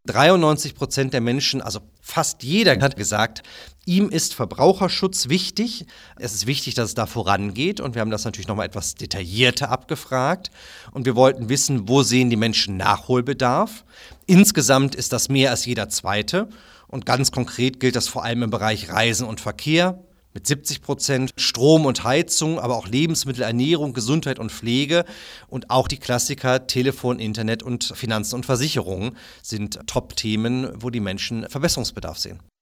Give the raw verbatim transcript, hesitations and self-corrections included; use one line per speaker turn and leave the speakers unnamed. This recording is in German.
dreiundneunzig Prozent der Menschen, also fast jeder, hat gesagt, ihm ist Verbraucherschutz wichtig. Es ist wichtig, dass es da vorangeht. Und wir haben das natürlich nochmal etwas detaillierter abgefragt. Und wir wollten wissen, wo sehen die Menschen Nachholbedarf. Insgesamt ist das mehr als jeder Zweite. Und ganz konkret gilt das vor allem im Bereich Reisen und Verkehr mit siebzig Prozent, Strom und Heizung, aber auch Lebensmittel, Ernährung, Gesundheit und Pflege. Und auch die Klassiker Telefon, Internet und Finanzen und Versicherungen sind Top-Themen, wo die Menschen Verbesserungsbedarf sehen.